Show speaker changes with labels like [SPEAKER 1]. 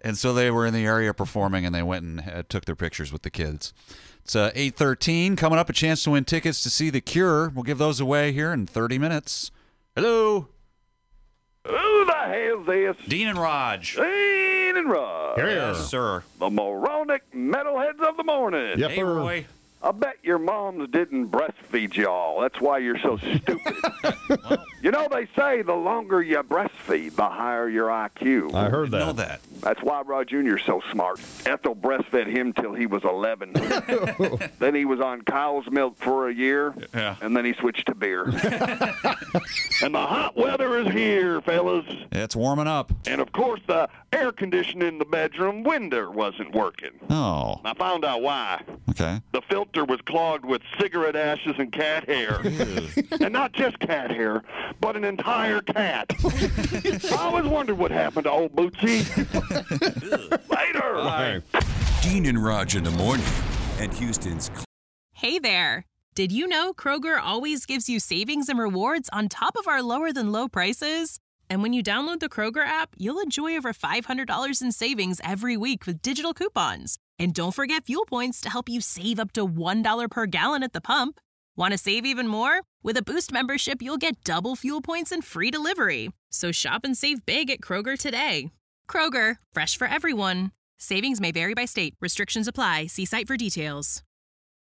[SPEAKER 1] And so they were in the area performing, and they went and took their pictures with the kids. It's 8:13. Coming up, a chance to win tickets to see The Cure. We'll give those away here in 30 minutes. Hello.
[SPEAKER 2] Who the hell's this?
[SPEAKER 1] Dean and Raj.
[SPEAKER 2] Dean and Raj.
[SPEAKER 1] Yes, sir.
[SPEAKER 2] The moronic metalheads of the morning.
[SPEAKER 3] Yep,
[SPEAKER 1] Hey, Roy.
[SPEAKER 2] I bet your moms didn't breastfeed y'all. That's why you're so stupid. You know, they say the longer you breastfeed, the higher your IQ.
[SPEAKER 3] I heard that.
[SPEAKER 1] Know that.
[SPEAKER 2] That's why Rod Jr.'s so smart. Ethel breastfed him till he was 11. Then he was on cow's milk for a year,
[SPEAKER 1] Yeah.
[SPEAKER 2] and then he switched to beer. And the hot weather is here, fellas.
[SPEAKER 1] It's warming up.
[SPEAKER 2] And, of course, the air conditioning in the bedroom window wasn't working.
[SPEAKER 1] Oh,
[SPEAKER 2] I found out why.
[SPEAKER 1] okay.
[SPEAKER 2] The filter was clogged with cigarette ashes and cat hair. And not just cat hair, but an entire cat. I always wondered what happened to old Bootsy. Later.
[SPEAKER 3] Bye.
[SPEAKER 4] Dean and Raj in the morning, and Houston's.
[SPEAKER 5] Hey there! Did you know Kroger always gives you savings and rewards on top of our lower-than-low prices? And when you download the Kroger app, you'll enjoy over $500 in savings every week with digital coupons. And don't forget fuel points to help you save up to $1 per gallon at the pump. Want to save even more? With a Boost membership, you'll get double fuel points and free delivery. So shop and save big at Kroger today. Kroger, fresh for everyone. Savings may vary by state. Restrictions apply. See site for details.